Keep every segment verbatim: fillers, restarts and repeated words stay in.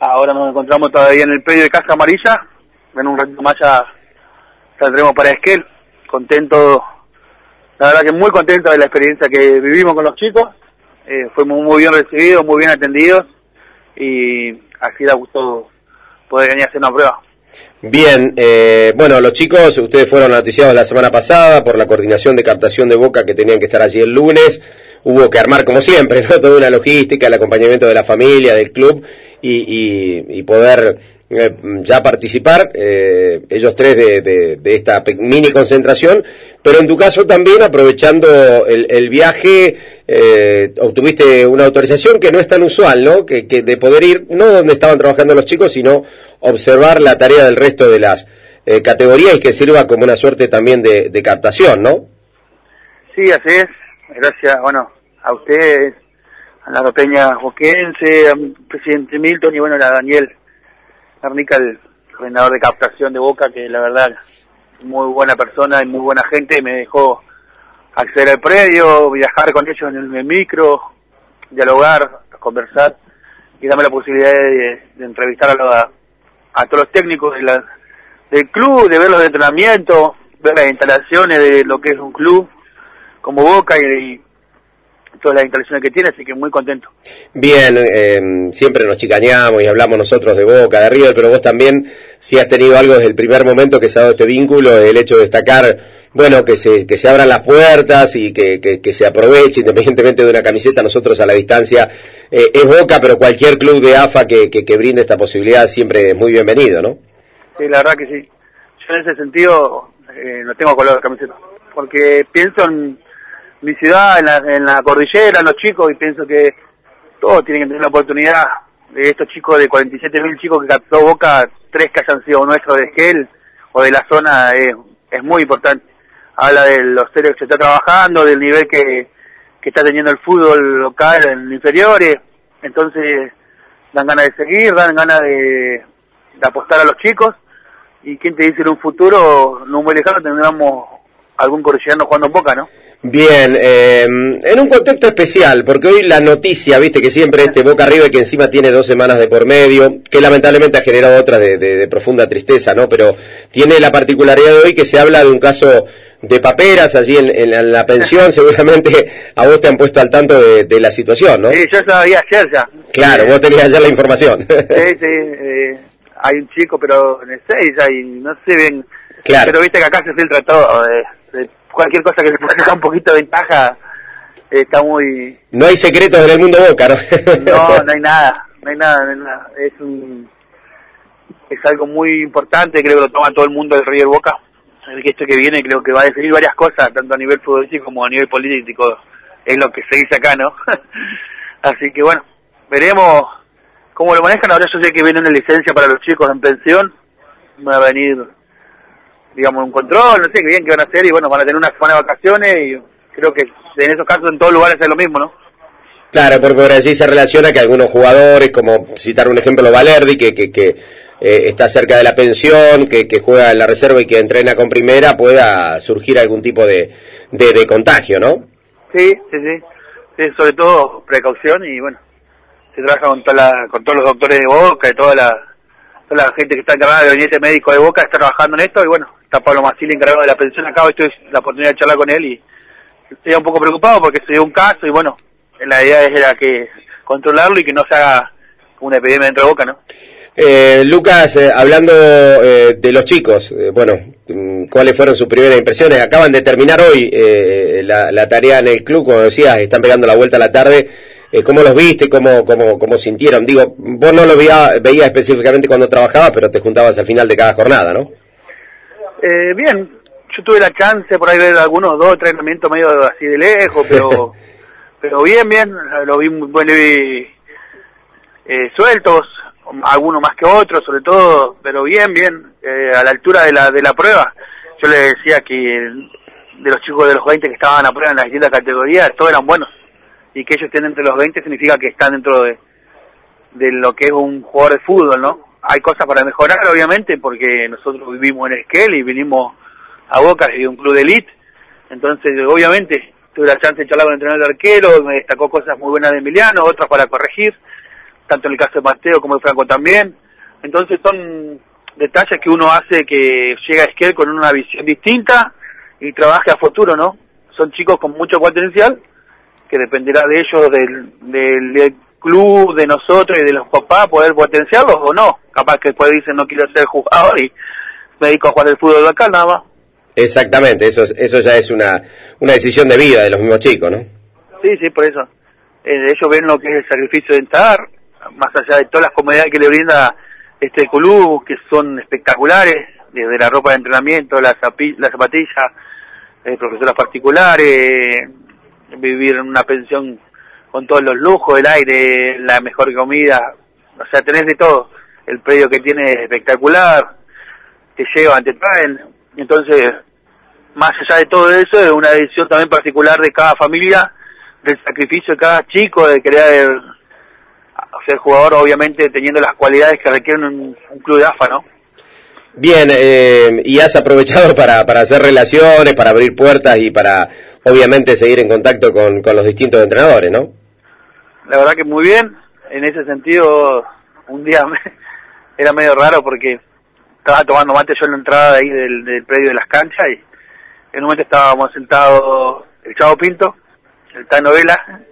Ahora nos encontramos todavía en el predio de Casa Amarilla. En un ratito más ya saldremos para Esquel. Contento, la verdad que muy contento de la experiencia que vivimos con los chicos. Eh, fuimos muy bien recibidos, muy bien atendidos y así da gusto poder venir a hacer una prueba. Bien, eh, bueno, los chicos, ustedes fueron noticiados la semana pasada por la coordinación de captación de Boca que tenían que estar allí el lunes. Hubo que armar, como siempre, ¿no? Toda una logística, el acompañamiento de la familia, del club y, y, y poder eh, ya participar, eh, ellos tres de, de, de esta mini concentración. Pero en tu caso también, aprovechando el, el viaje, eh, obtuviste una autorización que no es tan usual, ¿no? Que, que de poder ir, no donde estaban trabajando los chicos, sino observar la tarea del resto de las eh, categorías y que sirva como una suerte también de, de captación, ¿no? Sí, así es. Gracias, bueno, a ustedes, a la Peña Boquense, al presidente Milton y bueno, a Daniel Garnica, el coordinador de captación de Boca, que la verdad muy buena persona y muy buena gente, y me dejó acceder al predio, viajar con ellos en el, en el micro, dialogar, conversar y darme la posibilidad de, de entrevistar a, lo, a, a todos los técnicos de la, del club, de ver los entrenamientos, ver las instalaciones de lo que es un club como Boca y, y todas las instalaciones que tiene, así que muy contento. Bien, eh, siempre nos chicañamos y hablamos nosotros de Boca, de River, pero vos también, si has tenido algo desde el primer momento que se ha dado este vínculo, el hecho de destacar, bueno, que se que se abran las puertas y que, que, que se aproveche, independientemente de una camiseta, nosotros a la distancia, eh, es Boca, pero cualquier club de A F A que, que, que brinde esta posibilidad siempre es muy bienvenido, ¿no? Sí, la verdad que sí. Yo en ese sentido eh, no tengo color de camiseta, porque pienso en mi ciudad, en la, en la cordillera, en los chicos, y pienso que todos tienen que tener la oportunidad de estos chicos, de cuarenta y siete mil chicos que captó Boca, tres que hayan sido nuestros de Esquel o de la zona, es, es muy importante. Habla de los serios que se está trabajando, del nivel que, que está teniendo el fútbol local en inferiores, entonces dan ganas de seguir, dan ganas de, de apostar a los chicos, y quién te dice en un futuro, no muy lejano, tendremos algún cordillerano jugando en Boca, ¿no? Bien, eh, en un contexto especial, porque hoy la noticia, viste que siempre este Boca River, que encima tiene dos semanas de por medio, que lamentablemente ha generado otra de, de, de profunda tristeza, ¿no? Pero tiene la particularidad de hoy que se habla de un caso de paperas allí en, en, la, en la pensión. Seguramente a vos te han puesto al tanto de, de la situación, ¿no? Sí, yo sabía ayer ya. Claro, vos tenías ayer la información. Sí, sí, eh, hay un chico, pero en el seis, hay, no sé bien, claro. Pero viste que acá se filtra todo, eh, de cualquier cosa que se pueda sacar un poquito de ventaja, eh, está muy... No hay secretos en el mundo Boca, ¿no? No, no hay nada, no hay nada, no hay nada. Es un, es algo muy importante, creo que lo toma todo el mundo del River Boca. El que esto que viene creo que va a definir varias cosas, tanto a nivel futbolístico como a nivel político, es lo que se dice acá, ¿no? Así que bueno, veremos cómo lo manejan. Ahora yo sé que viene una licencia para los chicos en pensión, va a venir, digamos, un control, no sé qué bien que van a hacer, y bueno, van a tener una semana de vacaciones, y creo que en esos casos en todos lugares es lo mismo, ¿no? Claro, porque por allí se relaciona que algunos jugadores, como citar un ejemplo, Valerdi, que, que, que eh, está cerca de la pensión, que, que juega en la reserva y que entrena con primera, pueda surgir algún tipo de, de, de contagio, ¿no? Sí, sí, sí, sí, sobre todo precaución, y bueno, se trabaja con, toda la, con todos los doctores de Boca y toda la, toda la gente que está encargada del gabinete médico de Boca, está trabajando en esto, y bueno, está Pablo Masili encargado de la pensión acá. Hoy tuve la oportunidad de charlar con él y estoy un poco preocupado porque se dio un caso, y bueno, la idea era que controlarlo y que no se haga una epidemia dentro de Boca, ¿no? Eh, Lucas, eh, hablando eh, de los chicos, eh, bueno, ¿cuáles fueron sus primeras impresiones? Acaban de terminar hoy eh, la, la tarea en el club, como decías, están pegando la vuelta a la tarde. Eh, ¿Cómo los viste? ¿Cómo, cómo, cómo sintieron? Digo, vos no los veía, veía específicamente cuando trabajabas, pero te juntabas al final de cada jornada, ¿no? Eh, bien, yo tuve la chance por ahí de ver algunos dos entrenamientos medio así de lejos, pero pero bien, bien, lo vi muy bueno, vi, eh, sueltos, algunos más que otros, sobre todo, pero bien, bien, eh, a la altura de la de la prueba. Yo le decía que de los chicos de los veinte que estaban a prueba en las distintas categorías, todos eran buenos, y que ellos estén entre los veinte significa que están dentro de, de lo que es un jugador de fútbol, ¿no? Hay cosas para mejorar, obviamente, porque nosotros vivimos en Esquel y vinimos a Boca, y un club de elite, entonces, obviamente, tuve la chance de charlar con el entrenador de arquero, me destacó cosas muy buenas de Emiliano, otras para corregir, tanto en el caso de Mateo como de Franco también. Entonces son detalles que uno hace que llega a Esquel con una visión distinta y trabaje a futuro, ¿no? Son chicos con mucho potencial, que dependerá de ellos, del, del, del club, de nosotros y de los papás, poder potenciarlos o no. Capaz que después dicen no quiero ser jugador y me dedico a jugar el fútbol local nada más. Exactamente, eso eso ya es una una decisión de vida de los mismos chicos, ¿no? Sí, sí, por eso. Eh, ellos ven lo que es el sacrificio de entrar, más allá de todas las comodidades que le brinda este club, que son espectaculares, desde la ropa de entrenamiento, la, zapi la zapatilla, eh, profesoras particulares, vivir en una pensión con todos los lujos, el aire, la mejor comida, o sea, tenés de todo. El predio que tiene es espectacular, te llevan, te traen. Entonces, más allá de todo eso, es una decisión también particular de cada familia, del sacrificio de cada chico, de querer ser jugador, obviamente teniendo las cualidades que requieren un, un club de A F A, ¿no? Bien, eh, y has aprovechado para, para hacer relaciones, para abrir puertas y para, obviamente, seguir en contacto con, con los distintos entrenadores, ¿no? La verdad que muy bien. En ese sentido, un día me, era medio raro porque estaba tomando mate yo en la entrada de ahí del, del predio de las canchas y en un momento estábamos sentados el Chavo Pinto, el Tano Vela,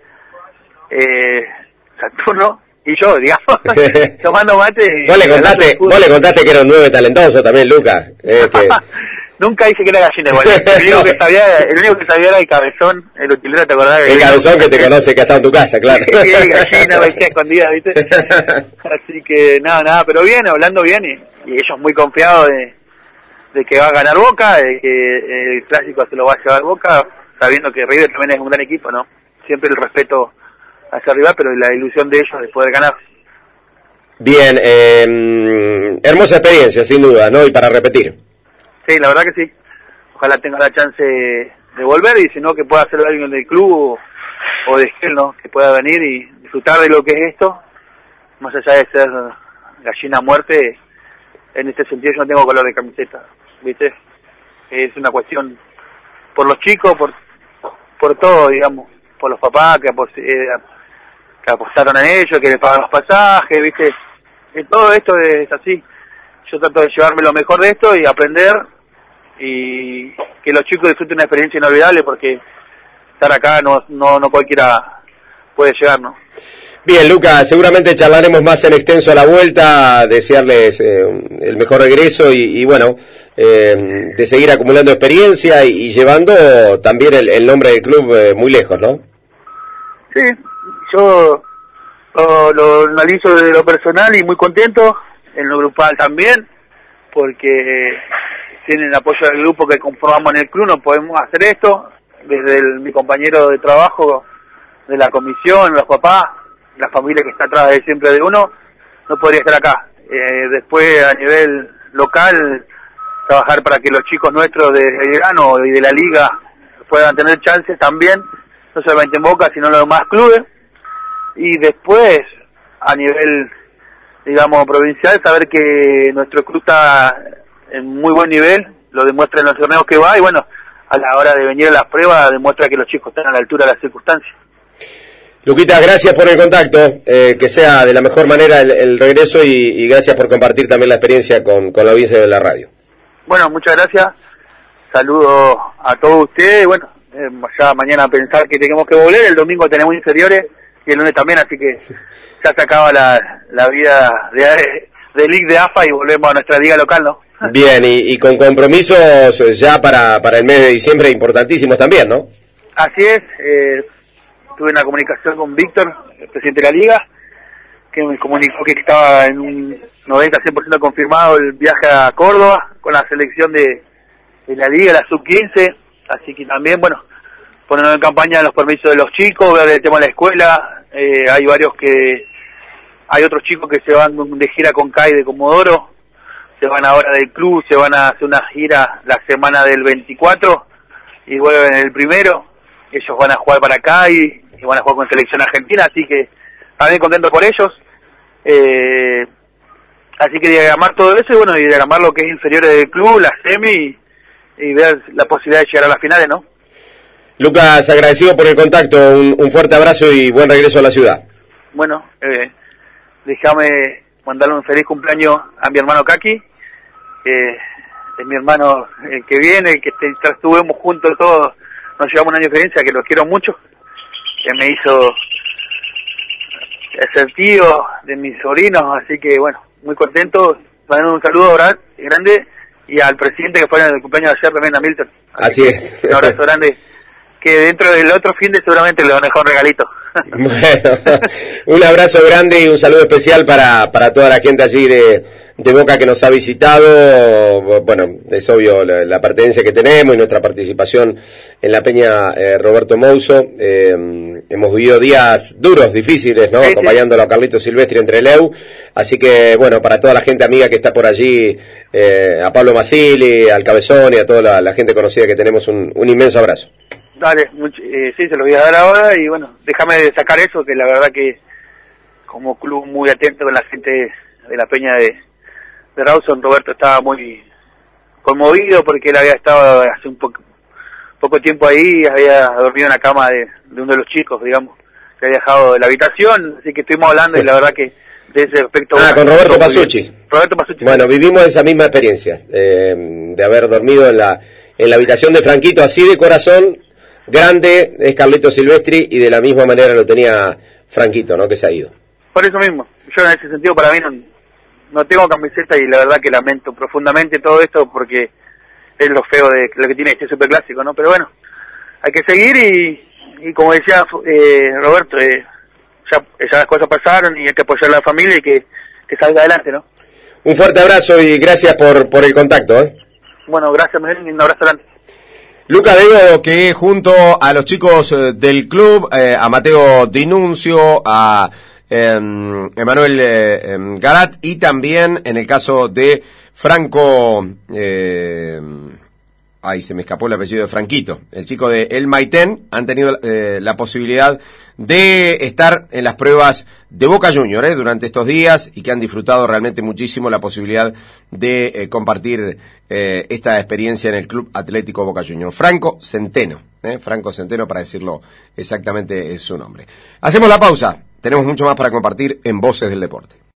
eh, Saturno y yo, digamos, tomando mate. Vos le contaste, vos le contaste que era un nueve talentoso también, Lucas. Este... Nunca dije que era gallina igual. El único que sabía, el único que sabía era el Cabezón, el utilero, ¿te acordás? El Cabezón que te conoce, que ha estado en tu casa, claro. Sí, gallina, vestía escondida, ¿viste? Así que nada, nada, pero bien, hablando bien y, y ellos muy confiados de, de que va a ganar Boca, de que el clásico se lo va a llevar Boca, sabiendo que River también es un gran equipo, ¿no? Siempre el respeto hacia arriba, pero la ilusión de ellos de poder ganar. Bien, eh, hermosa experiencia, sin duda, ¿no? Y para repetir. Sí, la verdad que sí. Ojalá tenga la chance de volver y si no que pueda hacerlo alguien del club o, o de Esquel, ¿no? Que pueda venir y disfrutar de lo que es esto, más allá de ser gallina a muerte. En este sentido yo no tengo color de camiseta, ¿viste? Es una cuestión por los chicos, por por todo, digamos, por los papás que, eh, que apostaron en ellos, que les pagan los pasajes, ¿viste? Y todo esto es así. Yo trato de llevarme lo mejor de esto y aprender y que los chicos disfruten una experiencia inolvidable porque estar acá no no no cualquiera puede llegar, ¿no? Bien, Lucas, seguramente charlaremos más en extenso a la vuelta, desearles eh, el mejor regreso y, y bueno, eh, de seguir acumulando experiencia y, y llevando también el, el nombre del club eh, muy lejos, ¿no? Sí, yo lo, lo analizo desde lo personal y muy contento, en lo grupal también, porque tienen el apoyo del grupo que conformamos en el club, no podemos hacer esto, desde el, mi compañero de trabajo, de la comisión, los papás, la familia que está atrás de siempre de uno, no podría estar acá. Eh, después a nivel local, trabajar para que los chicos nuestros de Belgrano y de la liga puedan tener chances también, no solamente en Boca, sino en los demás clubes. Y después, a nivel, digamos, provincial, saber que nuestro club está en muy buen nivel, lo demuestra en los torneos que va, y bueno, a la hora de venir a las pruebas, demuestra que los chicos están a la altura de las circunstancias. Luquita, gracias por el contacto, eh, que sea de la mejor manera el, el regreso y, y gracias por compartir también la experiencia con, con la audiencia de la radio. Bueno, muchas gracias, saludos a todos ustedes, bueno, eh, ya mañana a pensar que tenemos que volver, el domingo tenemos inferiores y el lunes también, así que ya se acaba la, la vida de, de League de A F A y volvemos a nuestra liga local, ¿no? Bien, y, y con compromisos ya para, para el mes de diciembre importantísimos también, ¿no? Así es, eh, tuve una comunicación con Víctor, el presidente de la liga, que me comunicó que estaba en un noventa a cien por ciento confirmado el viaje a Córdoba con la selección de, de la liga, la sub quince, así que también, bueno, ponernos en campaña los permisos de los chicos, ver el tema de la escuela, eh, hay varios que, hay otros chicos que se van de gira con C A I de Comodoro, se van ahora del club, se van a hacer una gira la semana del veinticuatro y vuelven el primero, ellos van a jugar para acá y, y van a jugar con selección argentina, así que también contento por ellos, eh, así que diagramar todo eso y bueno, y diagramar lo que es inferiores del club, la semi y, y ver la posibilidad de llegar a las finales, ¿no? Lucas, agradecido por el contacto, un, un fuerte abrazo y buen regreso a la ciudad. Bueno, eh, déjame mandarle un feliz cumpleaños a mi hermano Kaki, eh, es mi hermano el que viene, que estuvimos juntos todos, nos llevamos un año de diferencia, que lo quiero mucho, que me hizo ser tío de mis sobrinos, así que bueno, muy contento, mandando un saludo grande, y al presidente que fue en el cumpleaños de ayer también, a Milton. Así, así es. Un abrazo grande, que dentro del otro fin de seguramente le van a dejar un regalito. Bueno, un abrazo grande y un saludo especial para, para toda la gente allí de, de Boca que nos ha visitado. Bueno, es obvio la, la pertenencia que tenemos y nuestra participación en la Peña eh, Roberto Mouso. Eh, hemos vivido días duros, difíciles, ¿no? Sí, acompañándolo sí. a Carlitos Silvestri entre Trelew. Así que, bueno, para toda la gente amiga que está por allí, eh, a Pablo Masili, al Cabezón y a toda la, la gente conocida que tenemos, un, un inmenso abrazo. Dale, mucho, eh, sí, se lo voy a dar ahora y bueno, déjame sacar eso, que la verdad que como club muy atento con la gente de la Peña de, de Rawson, Roberto estaba muy conmovido porque él había estado hace un poco, poco tiempo ahí, había dormido en la cama de, de uno de los chicos, digamos, que había dejado de la habitación, así que estuvimos hablando y la verdad que de ese aspecto... Ah, con Roberto Pasucci. Roberto Pasucci. Bueno, vivimos esa misma experiencia, eh, de haber dormido en la, en la habitación de Franquito, así de corazón. Grande es Carlitos Silvestri y de la misma manera lo tenía Franquito, ¿no? Que se ha ido. Por eso mismo, yo en ese sentido para mí no, no tengo camiseta y la verdad que lamento profundamente todo esto porque es lo feo de lo que tiene este superclásico, ¿no? Pero bueno, hay que seguir y, y como decía eh, Roberto, eh, ya, ya las cosas pasaron y hay que apoyar a la familia y que, que salga adelante, ¿no? Un fuerte abrazo y gracias por, por el contacto, ¿eh? Bueno, gracias Miguel y un abrazo adelante. Luca Dego, que junto a los chicos del club, eh, a Mateo Dinuncio, a eh, Emanuel eh, Garat y también en el caso de Franco, eh, ay, se me escapó el apellido de Franquito, el chico de El Maitén, han tenido eh, la posibilidad de estar en las pruebas de Boca Juniors eh, durante estos días y que han disfrutado realmente muchísimo la posibilidad de eh, compartir eh, esta experiencia en el Club Atlético Boca Juniors. Franco Centeno, eh, Franco Centeno para decirlo exactamente es su nombre. Hacemos la pausa, tenemos mucho más para compartir en Voces del Deporte.